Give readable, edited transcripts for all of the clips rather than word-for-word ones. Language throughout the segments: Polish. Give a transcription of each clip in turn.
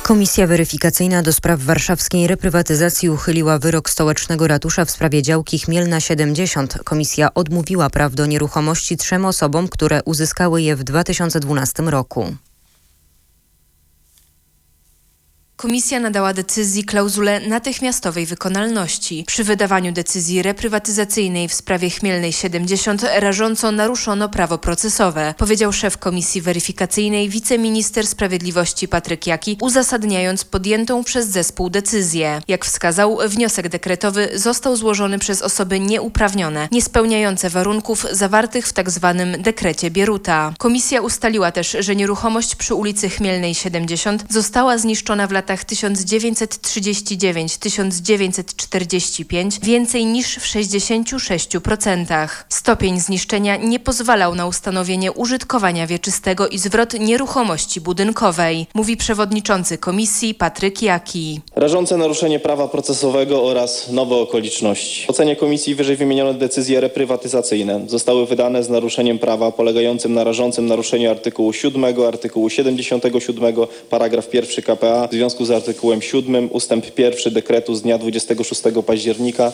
Komisja weryfikacyjna do spraw warszawskiej reprywatyzacji uchyliła wyrok stołecznego ratusza w sprawie działki Chmielna 70. Komisja odmówiła praw do nieruchomości 3 osobom, które uzyskały je w 2012 roku. Komisja nadała decyzji klauzulę natychmiastowej wykonalności. Przy wydawaniu decyzji reprywatyzacyjnej w sprawie Chmielnej 70 rażąco naruszono prawo procesowe, powiedział szef Komisji Weryfikacyjnej wiceminister sprawiedliwości Patryk Jaki, uzasadniając podjętą przez zespół decyzję. Jak wskazał, wniosek dekretowy został złożony przez osoby nieuprawnione, niespełniające warunków zawartych w tzw. dekrecie Bieruta. Komisja ustaliła też, że nieruchomość przy ulicy Chmielnej 70 została zniszczona w latach 1939-1945 więcej niż w 66%. Stopień zniszczenia nie pozwalał na ustanowienie użytkowania wieczystego i zwrot nieruchomości budynkowej, mówi przewodniczący komisji Patryk Jaki. Rażące naruszenie prawa procesowego oraz nowe okoliczności. W ocenie komisji wyżej wymienione decyzje reprywatyzacyjne zostały wydane z naruszeniem prawa polegającym na rażącym naruszeniu artykułu 7, artykułu 77, paragraf 1 k.p.a. w związku z artykułem 7 ustęp 1 dekretu z dnia 26 października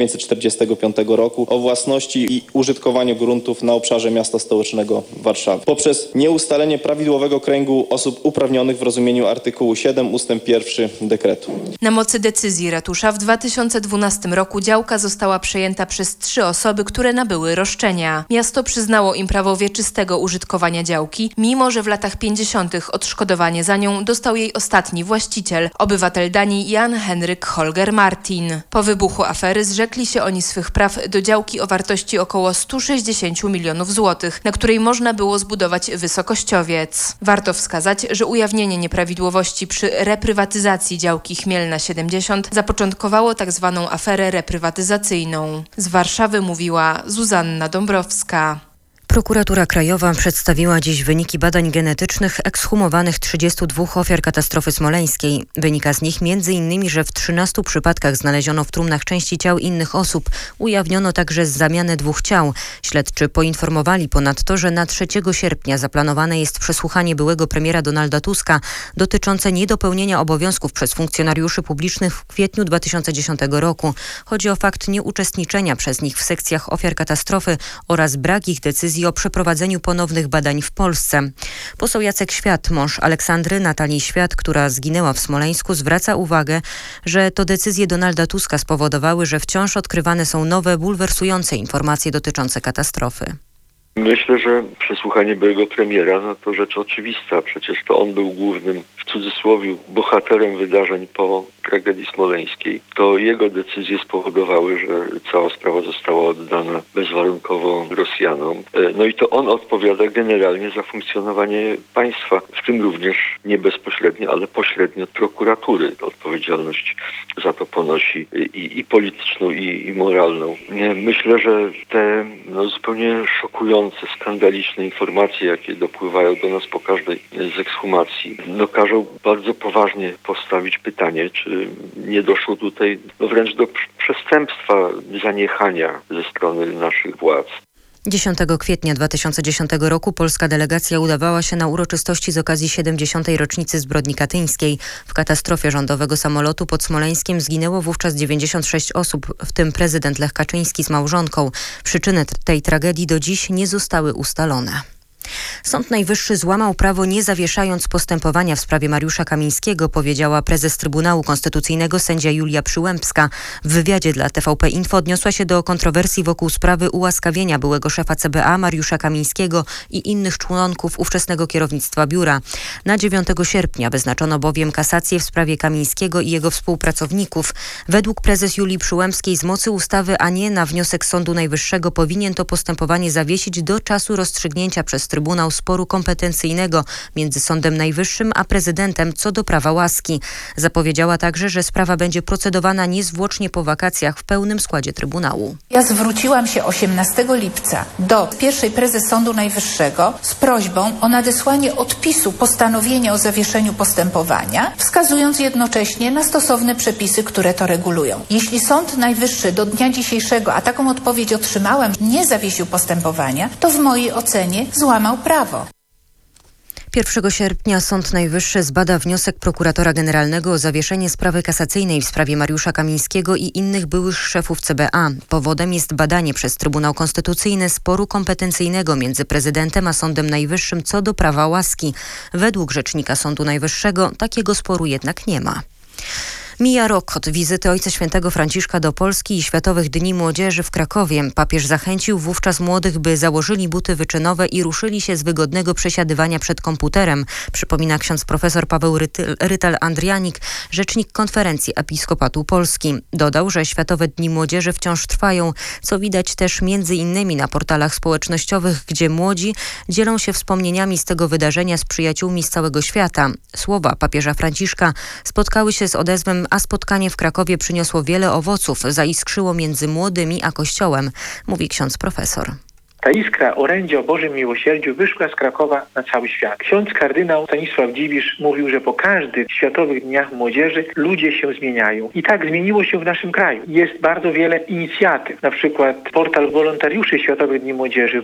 1945 roku o własności i użytkowaniu gruntów na obszarze miasta stołecznego Warszawy. Poprzez nieustalenie prawidłowego kręgu osób uprawnionych w rozumieniu artykułu 7 ustęp 1 dekretu. Na mocy decyzji ratusza w 2012 roku działka została przejęta przez 3 osoby, które nabyły roszczenia. Miasto przyznało im prawo wieczystego użytkowania działki, mimo że w latach 50. odszkodowanie za nią dostał jej ostatni właściciel, obywatel Danii Jan Henryk Holger Martin. Po wybuchu afery zrzekli się oni swych praw do działki o wartości około 160 milionów złotych, na której można było zbudować wysokościowiec. Warto wskazać, że ujawnienie nieprawidłowości przy reprywatyzacji działki Chmielna 70 zapoczątkowało tzw. aferę reprywatyzacyjną. Z Warszawy mówiła Zuzanna Dąbrowska. Prokuratura Krajowa przedstawiła dziś wyniki badań genetycznych ekshumowanych 32 ofiar katastrofy smoleńskiej. Wynika z nich m.in., że w 13 przypadkach znaleziono w trumnach części ciał innych osób. Ujawniono także zamianę 2 ciał. Śledczy poinformowali ponadto, że na 3 sierpnia zaplanowane jest przesłuchanie byłego premiera Donalda Tuska dotyczące niedopełnienia obowiązków przez funkcjonariuszy publicznych w kwietniu 2010 roku. Chodzi o fakt nieuczestniczenia przez nich w sekcjach ofiar katastrofy oraz brak ich decyzji o przeprowadzeniu ponownych badań w Polsce. Poseł Jacek Świat, mąż Aleksandry Natalii Świat, która zginęła w Smoleńsku, zwraca uwagę, że to decyzje Donalda Tuska spowodowały, że wciąż odkrywane są nowe, bulwersujące informacje dotyczące katastrofy. Myślę, że przesłuchanie byłego premiera to rzecz oczywista. Przecież to on był głównym, w cudzysłowie, bohaterem wydarzeń po tragedii smoleńskiej. To jego decyzje spowodowały, że cała sprawa została oddana bezwarunkowo Rosjanom. No i to on odpowiada generalnie za funkcjonowanie państwa, w tym również nie bezpośrednio, ale pośrednio prokuratury. Odpowiedzialność za to ponosi i polityczną, i moralną. Myślę, że te zupełnie szokujące, skandaliczne informacje, jakie dopływają do nas po każdej z ekshumacji, każą bardzo poważnie postawić pytanie, czy nie doszło tutaj wręcz do przestępstwa zaniechania ze strony naszych władz. 10 kwietnia 2010 roku polska delegacja udawała się na uroczystości z okazji 70. rocznicy zbrodni katyńskiej. W katastrofie rządowego samolotu pod Smoleńskiem zginęło wówczas 96 osób, w tym prezydent Lech Kaczyński z małżonką. Przyczyny tej tragedii do dziś nie zostały ustalone. Sąd Najwyższy złamał prawo, nie zawieszając postępowania w sprawie Mariusza Kamińskiego, powiedziała prezes Trybunału Konstytucyjnego sędzia Julia Przyłębska. W wywiadzie dla TVP Info odniosła się do kontrowersji wokół sprawy ułaskawienia byłego szefa CBA Mariusza Kamińskiego i innych członków ówczesnego kierownictwa biura. Na 9 sierpnia wyznaczono bowiem kasację w sprawie Kamińskiego i jego współpracowników. Według prezes Julii Przyłębskiej z mocy ustawy, a nie na wniosek Sądu Najwyższego, powinien to postępowanie zawiesić do czasu rozstrzygnięcia przez Trybunał sporu kompetencyjnego między Sądem Najwyższym a prezydentem co do prawa łaski. Zapowiedziała także, że sprawa będzie procedowana niezwłocznie po wakacjach w pełnym składzie Trybunału. Ja zwróciłam się 18 lipca do pierwszej prezes Sądu Najwyższego z prośbą o nadesłanie odpisu postanowienia o zawieszeniu postępowania, wskazując jednocześnie na stosowne przepisy, które to regulują. Jeśli Sąd Najwyższy do dnia dzisiejszego, a taką odpowiedź otrzymałam, nie zawiesił postępowania, to w mojej ocenie złamał prawo. 1 sierpnia Sąd Najwyższy zbada wniosek prokuratora generalnego o zawieszenie sprawy kasacyjnej w sprawie Mariusza Kamińskiego i innych byłych szefów CBA. Powodem jest badanie przez Trybunał Konstytucyjny sporu kompetencyjnego między prezydentem a Sądem Najwyższym co do prawa łaski. Według rzecznika Sądu Najwyższego takiego sporu jednak nie ma. Mija rok od wizyty Ojca Świętego Franciszka do Polski i Światowych Dni Młodzieży w Krakowie. Papież zachęcił wówczas młodych, by założyli buty wyczynowe i ruszyli się z wygodnego przesiadywania przed komputerem. Przypomina ksiądz profesor Paweł Rytel-Andrianik, rzecznik Konferencji Episkopatu Polski. Dodał, że Światowe Dni Młodzieży wciąż trwają, co widać też między innymi na portalach społecznościowych, gdzie młodzi dzielą się wspomnieniami z tego wydarzenia z przyjaciółmi z całego świata. Słowa papieża Franciszka spotkały się z odezwem, a spotkanie w Krakowie przyniosło wiele owoców, zaiskrzyło między młodymi a Kościołem, mówi ksiądz profesor. Ta iskra orędzia o Bożym Miłosierdziu wyszła z Krakowa na cały świat. Ksiądz kardynał Stanisław Dziwisz mówił, że po każdych Światowych Dniach Młodzieży ludzie się zmieniają. I tak zmieniło się w naszym kraju. Jest bardzo wiele inicjatyw. Na przykład portal wolontariuszy Światowych Dni Młodzieży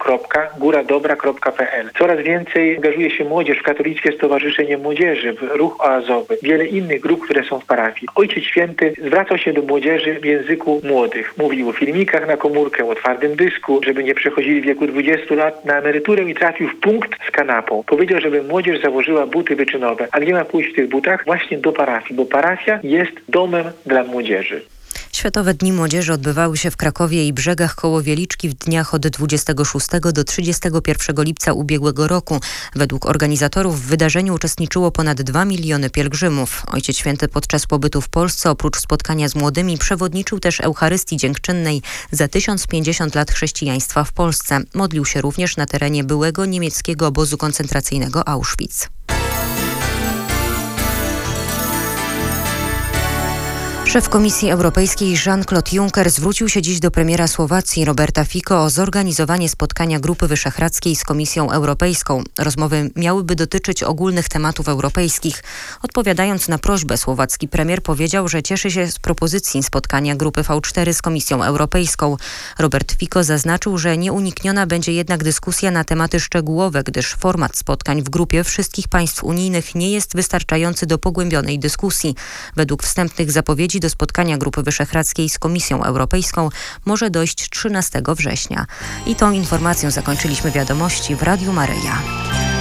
www.góradobra.pl. Coraz więcej angażuje się młodzież w Katolickie Stowarzyszenie Młodzieży, w Ruch Oazowy. Wiele innych grup, które są w parafii. Ojciec Święty zwracał się do młodzieży w języku młodych. Mówił o filmikach na komórkę, o twardym dysku, żeby nie przechodzili w wieku 20 lat na emeryturę i trafił w punkt z kanapą. Powiedział, żeby młodzież założyła buty wyczynowe. A gdzie ma pójść w tych butach? Właśnie do parafii, bo parafia jest domem dla młodzieży. Światowe Dni Młodzieży odbywały się w Krakowie i Brzegach koło Wieliczki w dniach od 26 do 31 lipca ubiegłego roku. Według organizatorów w wydarzeniu uczestniczyło ponad 2 miliony pielgrzymów. Ojciec Święty podczas pobytu w Polsce oprócz spotkania z młodymi przewodniczył też Eucharystii Dziękczynnej za 1050 lat chrześcijaństwa w Polsce. Modlił się również na terenie byłego niemieckiego obozu koncentracyjnego Auschwitz. Szef Komisji Europejskiej Jean-Claude Juncker zwrócił się dziś do premiera Słowacji Roberta Fico o zorganizowanie spotkania Grupy Wyszehradzkiej z Komisją Europejską. Rozmowy miałyby dotyczyć ogólnych tematów europejskich. Odpowiadając na prośbę, słowacki premier powiedział, że cieszy się z propozycji spotkania Grupy V4 z Komisją Europejską. Robert Fico zaznaczył, że nieunikniona będzie jednak dyskusja na tematy szczegółowe, gdyż format spotkań w grupie wszystkich państw unijnych nie jest wystarczający do pogłębionej dyskusji. Według wstępnych zapowiedzi do spotkania Grupy Wyszehradzkiej z Komisją Europejską może dojść 13 września. I tą informacją zakończyliśmy wiadomości w Radiu Maryja.